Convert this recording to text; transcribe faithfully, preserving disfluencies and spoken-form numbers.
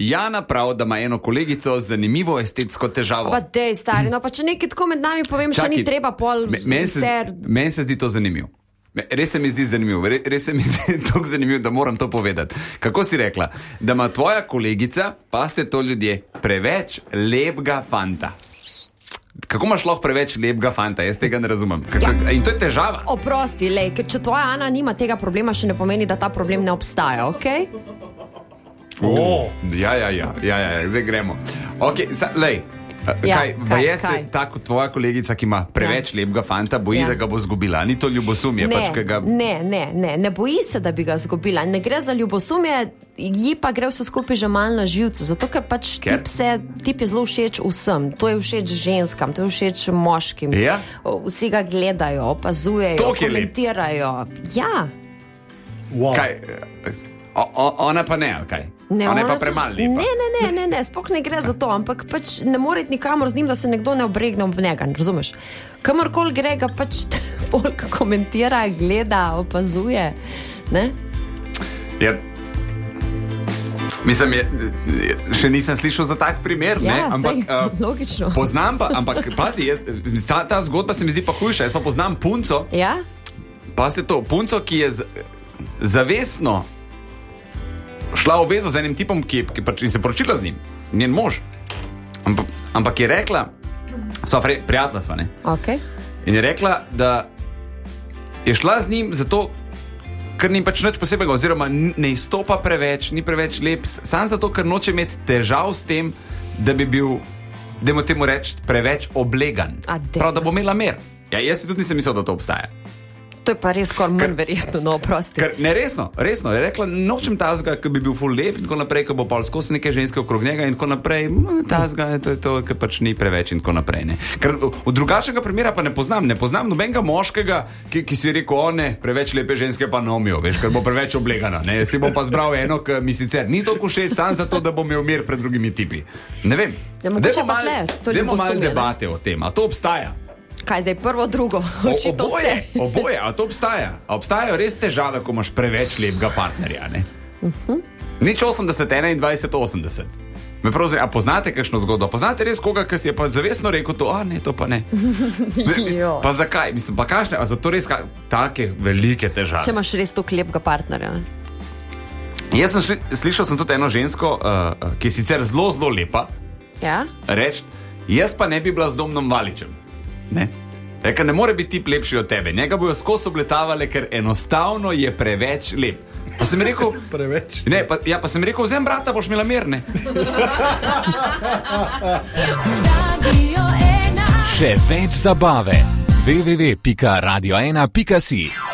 Jana prav, da ima eno kolegico z zanimivo estetsko težavo. Pa dej, stari, no pa če nekaj tako med nami povem, še ni treba pol Meni se, men se zdi to zanimivo. Res se mi zdi zanimivo, res se mi zdi tako zanimivo, da moram to povedati. Kako si rekla? Da ima tvoja kolegica, pa ste to ljudje, preveč lepega fanta. Kako imaš lahko preveč lepega fanta? Jaz tega ne razumem. Kako, ja. In to je težava. Oprosti, lej, ker če tvoja Ana nima tega problema, še ne pomeni, da ta problem ne obstaja, okej? Okay? Oh. Ja, ja, ja, ja, ja, zdaj gremo. Ok, sa, lej. Ja, kaj, kaj, je se kaj? tako tvoja kolegica, ki ima preveč ja. lepega fanta, boji, ja. da ga bo zgubila? Ni to ljubosumje? Ne, pač, ga... ne, ne, ne, ne boji se, da bi ga zgubila. Ne gre za ljubosumje, ji pa gre vse skupaj že malo na živce, zato ker pač ker? Tip, se, tip je zelo všeč vsem. To je všeč ženskam, to je všeč moškim. Ja? Vsi ga gledajo, opazujejo, komentirajo. Ja. Wow. Kaj, o, o, ona pa ne, ali kaj? Ne, ona je pa premalo lepa. Ne, ne, ne, ne, ne, sploh ne gre za to, ampak pač ne more iti nikamor z njim, da se nekdo ne obregne ob njega, razumeš? Kamorkoli gre, ga pač folk komentira, gleda, opazuje, ne? Ja. Mislim, je, še nisem slišal za tak primer, ja, ne? Ampak, sej, uh, logično. Poznam pa, ampak pazi, jaz, ta, ta zgodba se mi zdi pa hujša, jaz pa poznam punco, ja? Pazite to, punco, ki je z, zavestno šla v vezo z enim tipom, ki, ki pač in se poročila z njim, njen mož. Ampak, ampak je rekla, sva prijatelja sva, ne? Okay. In je rekla, da je šla z njim zato, ker ni pač nič posebega, oziroma ne izstopa preveč, ni preveč lep, sam zato, ker noče imeti težav s tem, da bi bil, dajmo temu reči, preveč oblegan. Prav, da bo imela mer. Ja, jaz si tudi nisem mislil, da to obstaja. To je pa res skoraj manj verjetno, no, prosti. Ker, ne, resno, resno. Je rekla, nočem tazga, ki bi bil ful lep in tako naprej, ko bo pol skozi neke ženske okrog njega in tako naprej. Tazga, to je to, ker pač ni preveč in tako naprej, ne. Ker v drugačnega primera pa ne poznam. Ne poznam nobenega moškega, ki, ki si rekel, o ne, preveč lepe ženske pa nomijo, veš, ker bo preveč oblegana, ne. Si bom pa zbral eno, ki mi sicer ni toliko všeč, sam zato, da bom imel mir pred drugimi tipi. Ne vem. Ja, dajmo malo mal debate o tem, a to obstaja. Kaj zdaj, prvo, drugo, očito vse. Oboje, a to obstaja. A obstajajo res težave, ko imaš preveč lepega partnerja, ne? Uh-huh. Nič osemdeset, enaindvajset, osemdeset. Me prav, a poznate kakšno zgodbo? Poznate res koga, ki si je pa zavestno rekel to, a ne, to pa ne. Mislim, pa zakaj? Mislim, pa kašne, a zato res ka, take velike težave. Če imaš res toliko lepega partnerja, ne? Jaz sem šli, slišal sem tudi eno žensko, uh, ki je sicer zelo, zelo lepa. Ja? Reč, jaz pa ne bi bila z Domnom Valičem. Ne. Reka, ne more biti tip lepši od tebe. Njega bojo skozi obletavale, ker enostavno je preveč lep. Pa sem rekel, preveč. Ne, pa, ja, pa sem rekel, vzem brata, boš imela mir, ne. Še več zabave. w w w pika radio ena pika si